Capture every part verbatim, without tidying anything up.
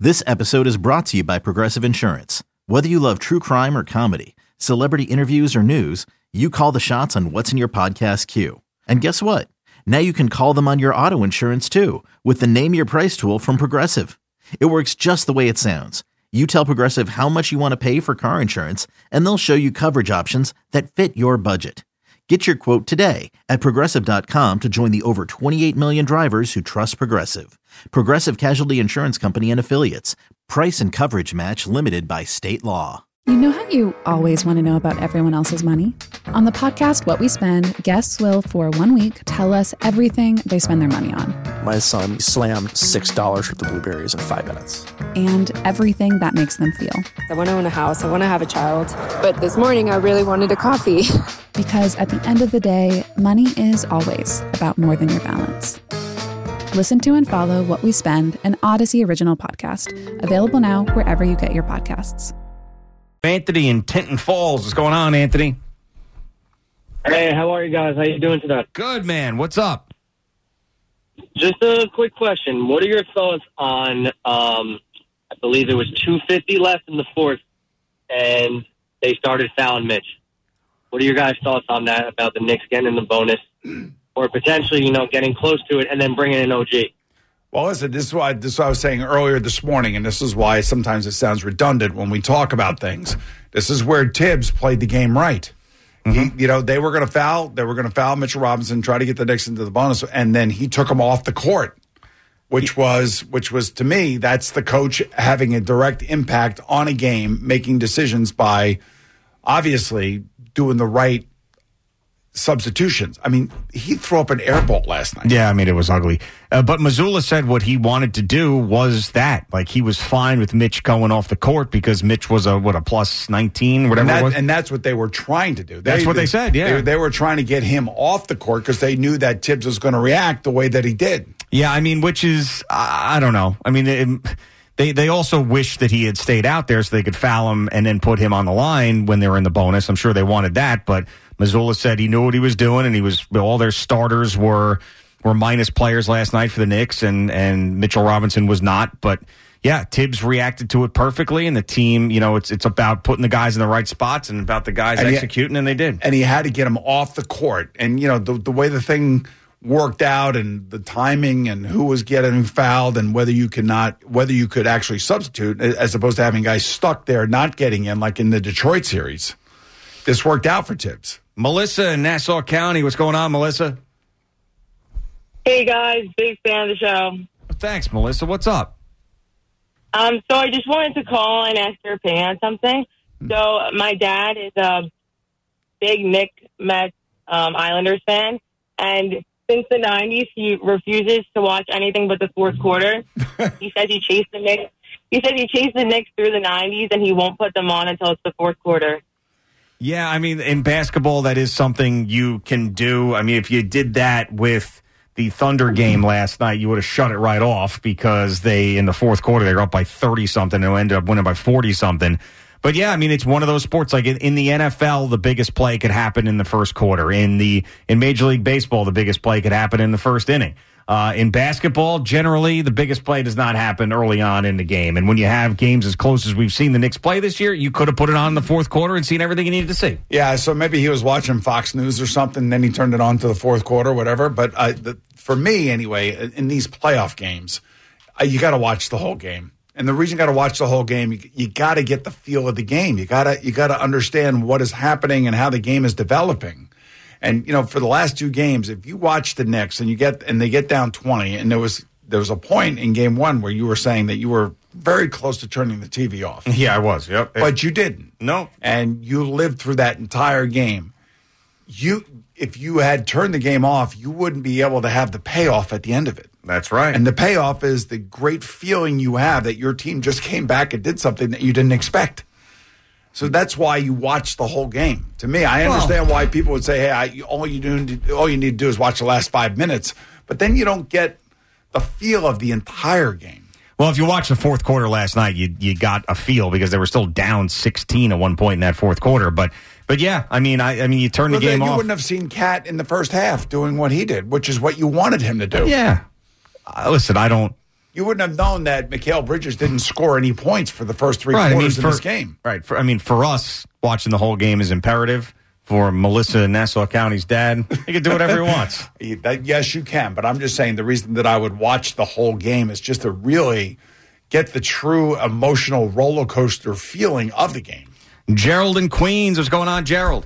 This episode is brought to you by Progressive Insurance. Whether you love true crime or comedy, celebrity interviews or news, you call the shots on what's in your podcast queue. And guess what? Now you can call them on your auto insurance too with the Name Your Price tool from Progressive. It works just the way it sounds. You tell Progressive how much you want to pay for car insurance, and they'll show you coverage options that fit your budget. Get your quote today at Progressive dot com to join the over twenty-eight million drivers who trust Progressive. Progressive Casualty Insurance Company and Affiliates. Price and coverage match limited by state law. You know how you always want to know about everyone else's money? On the podcast What We Spend, guests will, for one week, tell us everything they spend their money on. My son slammed six dollars worth of blueberries in five minutes. And everything that makes them feel. I want to own a house. I want to have a child. But this morning, I really wanted a coffee. Because at the end of the day, money is always about more than your balance. Listen to and follow What We Spend, an Odyssey original podcast. Available now wherever you get your podcasts. Anthony in Tinton Falls. What's going on, Anthony? Hey, how are you guys? How you doing today? Good, man. What's up? Just a quick question. What are your thoughts on, um, I believe it was two fifty left in the fourth, and they started fouling Mitch? What are your guys' thoughts on that, about the Knicks getting in the bonus, or potentially, you know, getting close to it and then bringing in O G? Well, listen, this is, why, this is what I was saying earlier this morning, and this is why sometimes it sounds redundant when we talk about things. This is where Tibbs played the game right. Mm-hmm. He, you know, they were going to foul. They were going to foul Mitchell Robinson, try to get the Knicks into the bonus, and then he took them off the court, which was, which was to me, that's the coach having a direct impact on a game, making decisions by obviously doing the right substitutions. I mean, he threw up an air ball last night. Yeah, I mean, it was ugly. Uh, but Mazzulla said what he wanted to do was that. Like, he was fine with Mitch going off the court because Mitch was a, what, a plus nineteen, whatever and that, it was? And that's what they were trying to do. They, that's what they, they said, yeah. They, they were trying to get him off the court because they knew that Tibbs was going to react the way that he did. Yeah, I mean, which is, I don't know. I mean, it, They they also wish that he had stayed out there so they could foul him and then put him on the line when they were in the bonus. I'm sure they wanted that, but Mazzulla said he knew what he was doing, and he was all their starters were were minus players last night for the Knicks, and and Mitchell Robinson was not. But yeah, Tibbs reacted to it perfectly, and the team, you know, it's it's about putting the guys in the right spots and about the guys and executing, he, and they did. And he had to get them off the court, and you know the the way the thing worked out and the timing and who was getting fouled and whether you could not whether you could actually substitute as opposed to having guys stuck there not getting in like in the Detroit series. This worked out for Tibbs. Melissa in Nassau County, what's going on, Melissa? Hey guys, big fan of the show. Thanks, Melissa. What's up? Um, so I just wanted to call and ask your opinion on something. So my dad is a big Knicks, Mets, um, Islanders fan, and since the nineties, he refuses to watch anything but the fourth quarter. He says he chased the Knicks. He says he chased the Knicks through the nineties, and he won't put them on until it's the fourth quarter. Yeah, I mean, in basketball, that is something you can do. I mean, if you did that with the Thunder game last night, you would have shut it right off because they, in the fourth quarter, they were up by thirty-something and ended up winning by forty-something. But, yeah, I mean, it's one of those sports. Like in, in the N F L, the biggest play could happen in the first quarter. In the in Major League Baseball, the biggest play could happen in the first inning. Uh, in basketball, generally, the biggest play does not happen early on in the game. And when you have games as close as we've seen the Knicks play this year, you could have put it on in the fourth quarter and seen everything you needed to see. Yeah, so maybe he was watching Fox News or something, and then he turned it on to the fourth quarter, whatever. But uh, the, for me, anyway, in these playoff games, uh, you got to watch the whole game. And the reason you got to watch the whole game, you, you got to get the feel of the game. You got to you got to understand what is happening and how the game is developing. And you know, for the last two games, if you watch the Knicks and you get and they get down twenty, and there was there was a point in game one where you were saying that you were very close to turning the T V off. Yeah, I was. Yep. But you didn't. No. And you lived through that entire game. You, if you had turned the game off, you wouldn't be able to have the payoff at the end of it. That's right. And the payoff is the great feeling you have that your team just came back and did something that you didn't expect. So that's why you watch the whole game. To me, I understand well, why people would say, "Hey, I, all you do, all you need to do is watch the last five minutes," but then you don't get the feel of the entire game. Well, if you watched the fourth quarter last night, you you got a feel because they were still down sixteen at one point in that fourth quarter. But but yeah, I mean, I, I mean, you turn well, the game you off. You wouldn't have seen Cat in the first half doing what he did, which is what you wanted him to do. Yeah. Uh, listen, I don't. you wouldn't have known that Mikal Bridges didn't score any points for the first three right, quarters I mean, of for, this game. Right. For, I mean, for us, watching the whole game is imperative. For Melissa, Nassau County's dad, he can do whatever he wants. That, yes, you can. But I'm just saying the reason that I would watch the whole game is just to really get the true emotional roller coaster feeling of the game. Gerald in Queens. What's going on, Gerald?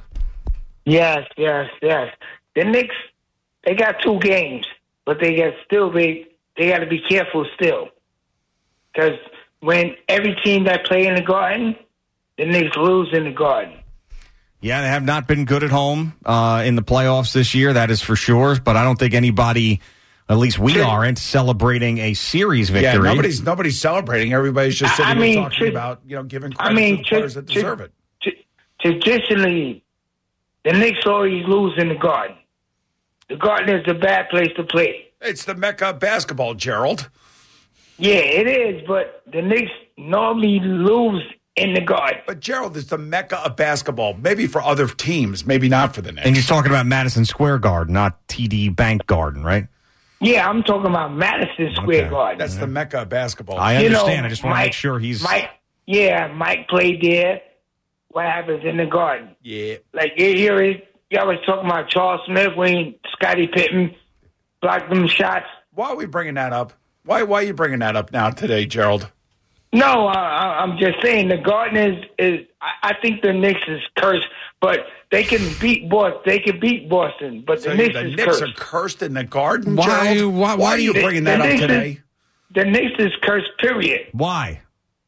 Yes, yes, yes. The Knicks, they got two games, but they got still they they got to be careful still, because when every team that play in the Garden, the Knicks lose in the Garden. Yeah, they have not been good at home uh, in the playoffs this year. That is for sure. But I don't think anybody, at least we aren't, celebrating a series victory. Yeah, nobody's nobody's celebrating. Everybody's just sitting I here mean, talking tr- about you know giving credit I mean, to the players that tr- deserve it. Tr- traditionally, the Knicks always lose in the Garden. The Garden is a bad place to play. It's the Mecca of basketball, Gerald. Yeah, it is, but the Knicks normally lose in the Garden. But Gerald, it's the Mecca of basketball. Maybe for other teams, maybe not for the Knicks. And you're talking about Madison Square Garden, not T D Bank Garden, right? Yeah, I'm talking about Madison Square Okay. Garden. That's the Mecca of basketball. I You understand. know, I just want to Mike- make sure he's. Mike, yeah, Mike played there. What happens in the Garden? Yeah. Like, here is, y'all was talking about Charles Smith when Scottie Pippen blocked them shots. Why are we bringing that up? Why Why are you bringing that up now today, Gerald? No, I, I'm just saying the Garden is, is I, I think the Knicks is cursed, but they can beat Boston. They can beat Boston, but So the Knicks the is Knicks cursed. are cursed in the Garden, Why- Gerald? why- Why are you The- bringing the that up Knicks is- today? The Knicks is cursed, period. Why?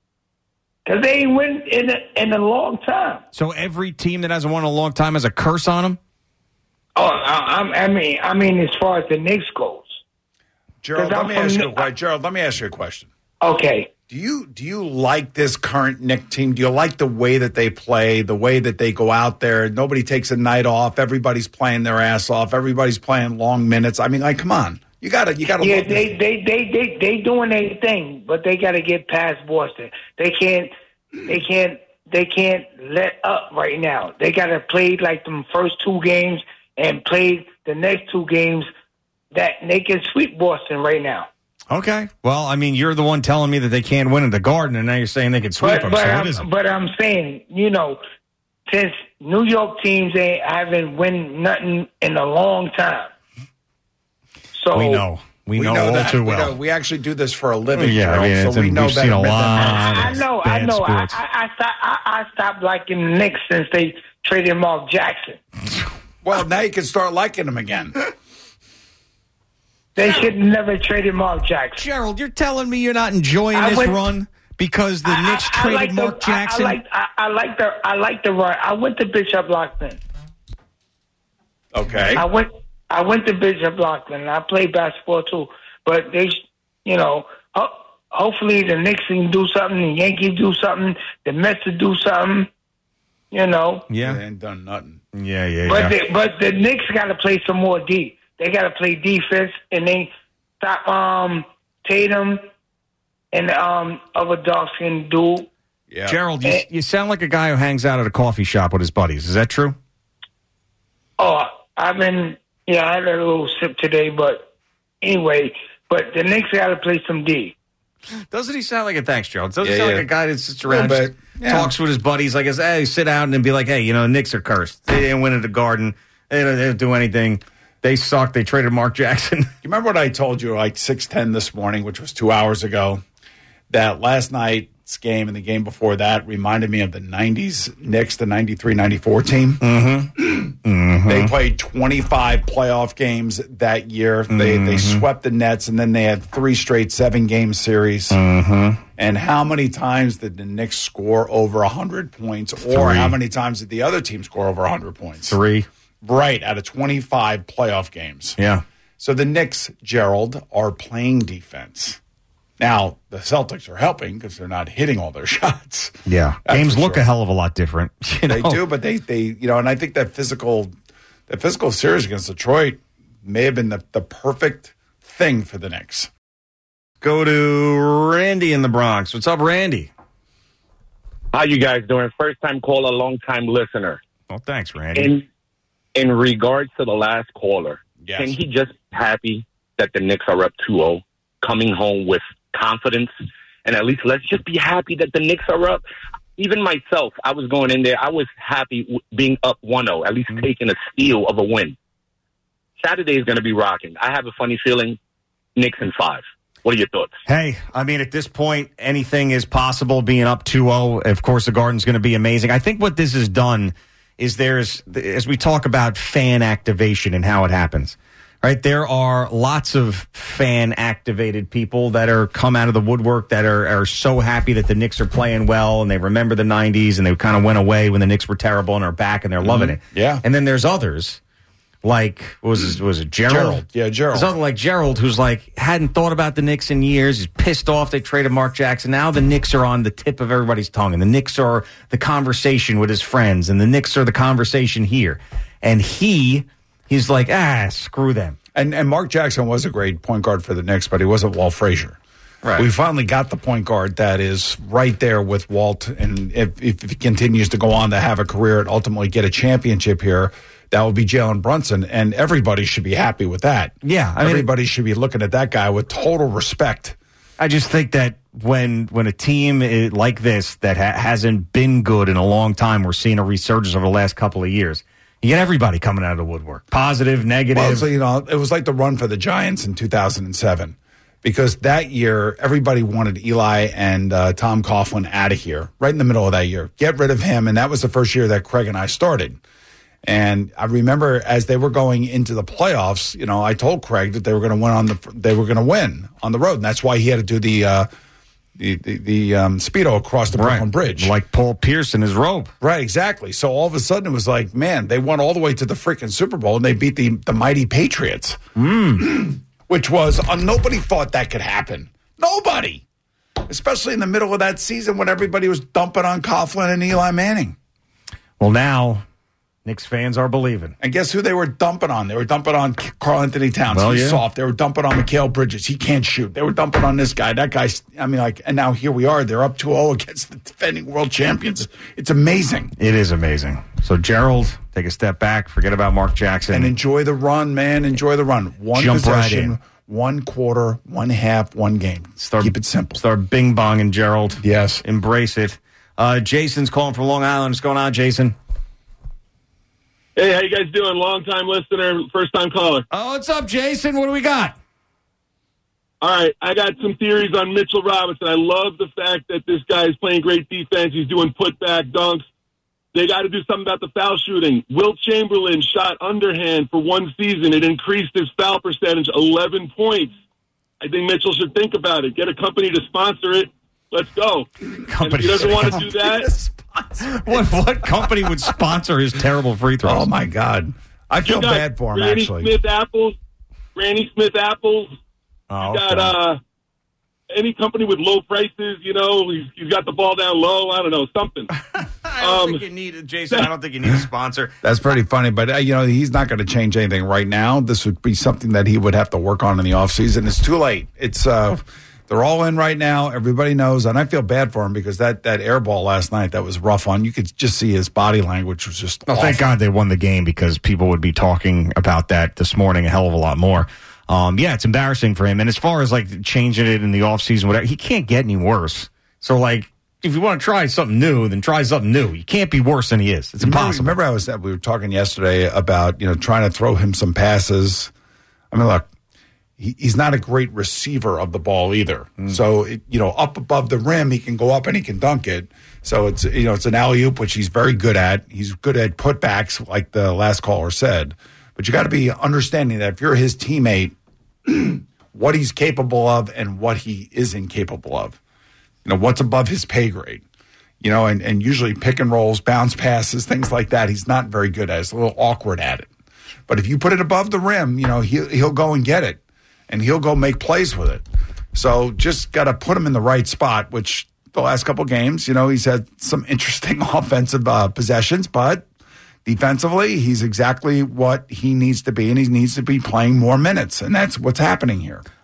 Because they ain't win in a, in a long time. So every team that hasn't won in a long time has a curse on them? Oh, I, I, I mean, I mean, as far as the Knicks goes. Gerald, 'Cause let I'm me from ask you the- a question. Gerald, let me ask you a question. Okay. Do you do you like this current Knick team? Do you like the way that they play, the way that they go out there? Nobody takes a night off. Everybody's playing their ass off. Everybody's playing long minutes. I mean, like, come on. You got to you got to Yeah, love this they, team. they, they, they, they doing their thing, but they got to get past Boston. They can't, they can't, they can't let up right now. They got to play like them first two games and play the next two games that they can sweep Boston right now. Okay. Well, I mean, you're the one telling me that they can't win in the Garden, and now you're saying they can sweep But, them. but, So what I'm, is it? but I'm saying, you know, since New York teams ain't haven't win nothing in a long time. So We know. We, know, all that. too We, well. know. We actually do this for a living, Yeah, Gerald, I mean, it's- so we know we've better seen a than lot. that. I, I know, I Bad know. I, sports. I, I, stopped, I, I stopped liking the Knicks since they traded Mark Jackson. Well, now you can start liking them again. They should have never traded Mark Jackson. Gerald, you're telling me you're not enjoying I this went- run because the I- I- Knicks I traded like the- Mark Jackson? I, I like I, I like the I like the run. I went to Bishop Lockton. Okay. I went I went to Bishop Lockton. And I played basketball too, but they, you know, ho- hopefully the Knicks can do something, the Yankees do something, the Mets will do something. You know, yeah. They ain't done nothing. Yeah, yeah, but yeah. the, but the Knicks got to play some more D. They got to play defense, and they stop um, Tatum and um, other dark skinned dude. Yeah. Gerald, you, Eh. you sound like a guy who hangs out at a coffee shop with his buddies. Is that true? Oh, I've been, yeah, I had a little sip today, but anyway, but the Knicks got to play some D. Doesn't he sound like a thanks, Gerald? Doesn't he Yeah, sound yeah. like a guy that sits around, Little just bit. Yeah. talks with his buddies, like, hey, sit down and be like, hey, you know, the Knicks are cursed. They didn't win at the Garden. They don't, they don't do anything. They suck. They traded Mark Jackson. You remember what I told you like six ten this morning, which was two hours ago, that last night's game and the game before that reminded me of the nineties Knicks, the ninety-three ninety-four team. Mm-hmm. mm-hmm. They played twenty-five playoff games that year. Mm-hmm. They they swept the Nets, and then they had three straight seven-game series. Mm-hmm. And how many times did the Knicks score over one hundred points, or Three. how many times did the other team score over one hundred points? Three. Right, out of twenty-five playoff games. Yeah. So the Knicks, Gerald, are playing defense. Now, the Celtics are helping because they're not hitting all their shots. Yeah. That's Games for look sure. a hell of a lot different. You They know? do, but they, they, you know, and I think that physical, that physical series against Detroit may have been the, the perfect thing for the Knicks. Go to Randy in the Bronx. What's up, Randy? How you guys doing? First time caller, long time listener. Well, thanks, Randy. In in regards to the last caller, Yes. can he just be happy that the Knicks are up two oh, coming home with confidence, and at least let's just be happy that the Knicks are up. Even myself, I was going in there. I was happy w- being up one oh, at least mm-hmm. taking a steal of a win. Saturday is going to be rocking. I have a funny feeling Knicks in five. What are your thoughts? Hey, I mean, at this point, anything is possible. Being up two oh, of course, the Garden's going to be amazing. I think what this has done is there's, as we talk about fan activation and how it happens, right? There are lots of fan-activated people that are come out of the woodwork that are, are so happy that the Knicks are playing well, and they remember the nineties, and they kind of went away when the Knicks were terrible and are back, and they're mm-hmm. loving it. Yeah. And then there's others, like, what was it, was it Gerald? Gerald. Yeah, Gerald. There's other like Gerald, who's like, hadn't thought about the Knicks in years. He's pissed off they traded Mark Jackson. Now the Knicks are on the tip of everybody's tongue, and the Knicks are the conversation with his friends, and the Knicks are the conversation here. And he... He's like, ah, screw them. And and Mark Jackson was a great point guard for the Knicks, but he wasn't Walt Frazier. Right. We finally got the point guard that is right there with Walt, and if, if he continues to go on to have a career and ultimately get a championship here, that will be Jalen Brunson, and everybody should be happy with that. Yeah. I mean, everybody should be looking at that guy with total respect. I just think that when when a team is like this that ha- hasn't been good in a long time, we're seeing a resurgence over the last couple of years. You get everybody coming out of the woodwork. Positive, negative. Well, so, you know, it was like the run for the Giants in two thousand seven. Because that year, everybody wanted Eli and uh, Tom Coughlin out of here, right in the middle of that year. Get rid of him, and that was the first year that Craig and I started. And I remember as they were going into the playoffs, you know, I told Craig that they were going to win on the they were going to win on the road, and that's why he had to do the uh, the the, the um, Speedo across the Brooklyn right. Bridge, like Paul Pierce in his robe. Right, exactly. So all of a sudden it was like, man, they won all the way to the freaking Super Bowl, and they beat the the mighty Patriots, mm. which was uh, nobody thought that could happen. Nobody, especially in the middle of that season when everybody was dumping on Coughlin and Eli Manning. Well, now Knicks fans are believing. And guess who they were dumping on? They were dumping on Karl Anthony Towns. Well, He's yeah. soft. They were dumping on Mikal Bridges. He can't shoot. They were dumping on this guy. That guy's, I mean, like, and now here we are. They're up two oh against the defending world champions. It's amazing. It is amazing. So, Gerald, take a step back. Forget about Mark Jackson. And enjoy the run, man. Enjoy the run. One Jump possession, right one quarter, one half, one game. Start, Keep it simple. Start bing-bonging, Gerald. Yes. Embrace it. Uh, Jason's calling from Long Island. What's going on, Jason? Hey, how you guys doing? Long-time listener, first-time caller. Oh, what's up, Jason? What do we got? All right, I got some theories on Mitchell Robinson. I love the fact that this guy is playing great defense. He's doing put-back dunks. They got to do something about the foul shooting. Wilt Chamberlain shot underhand for one season. It increased his foul percentage eleven points. I think Mitchell should think about it. Get a company to sponsor it. Let's go. And if he doesn't want to do that... What what company would sponsor his terrible free throws? Oh, my God. I feel bad for him, Granny actually. Smith Apples. Granny Smith Apples. Oh, you got okay. uh, any company with low prices, you know, he's, he's got the ball down low. I don't know, something. I don't um, think you need it, Jason. I don't think you need a sponsor. That's pretty funny, but, uh, you know, he's not going to change anything right now. This would be something that he would have to work on in the offseason. It's too late. It's... uh They're all in right now. Everybody knows, and I feel bad for him because that, that air ball last night, that was rough on. You could just see his body language was just Oh, awful. thank God they won the game because people would be talking about that this morning a hell of a lot more. Um, yeah, it's embarrassing for him. And as far as, like, changing it in the offseason, whatever, he can't get any worse. So, like, if you want to try something new, then try something new. You can't be worse than he is. It's impossible. Remember, remember I was we were talking yesterday about, you know, trying to throw him some passes. I mean, look. He's not a great receiver of the ball either. Mm. So, it, you know, up above the rim, he can go up and he can dunk it. So it's, you know, it's an alley-oop, which he's very good at. He's good at putbacks, like the last caller said. But you got to be understanding that if you're his teammate, what he's capable of and what he isn't capable of. You know, what's above his pay grade. You know, and, and usually pick and rolls, bounce passes, things like that, he's not very good at. He's a little awkward at it. But if you put it above the rim, you know, he'll, he'll go and get it. And he'll go make plays with it. So just got to put him in the right spot, which the last couple games, you know, he's had some interesting offensive uh, possessions, but defensively, he's exactly what he needs to be, and he needs to be playing more minutes. And that's what's happening here.